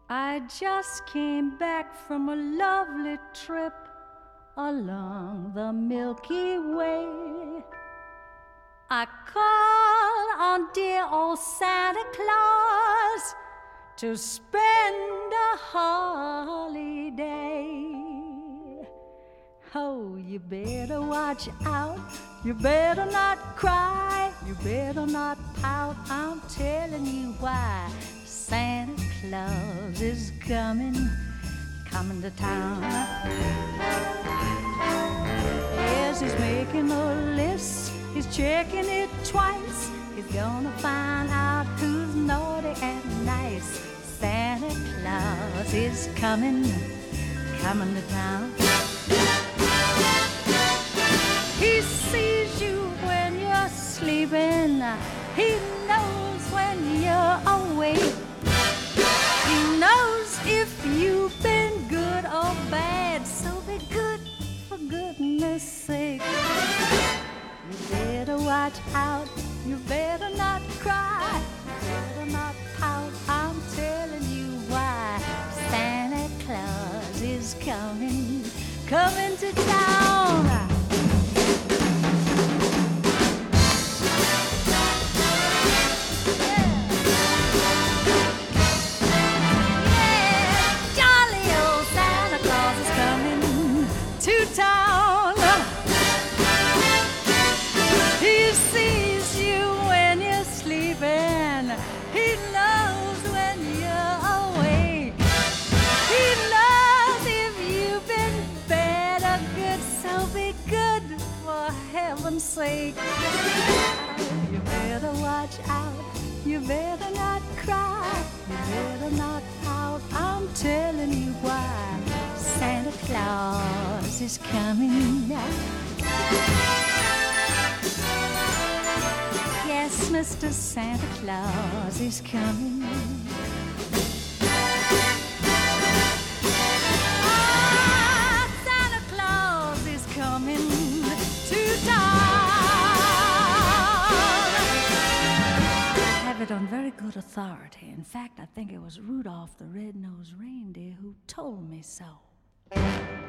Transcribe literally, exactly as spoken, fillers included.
I just came back from a lovely trip along the Milky Way. I called on dear old Santa Claus to spend a holiday. Oh, you better watch out, you better not cry, you better not pout, I'm telling you why. Santa Claus is coming, coming to town. Yes, he's making a list, he's checking it twice. He's gonna find out who's naughty and nice. Santa Claus is coming, coming to town. He sees you when you're sleeping, he knows when you're awake. He knows if you've been good or bad, so be good for goodness sake. You better watch out, you better not cry, you better not pout, I'm telling you why. Santa Claus is coming, coming to town. Town. He sees you when you're sleeping, he knows when you're awake. He knows if you've been bad or good, so be good for heaven's sake. You better watch out, you better not cry, you better not pout, I'm telling you why. Santa Claus is coming now. Yes, Mister Santa Claus is coming. Ah, Santa Claus is coming to town. I have it on very good authority. In fact, I think it was Rudolph the Red-Nosed Reindeer who told me so.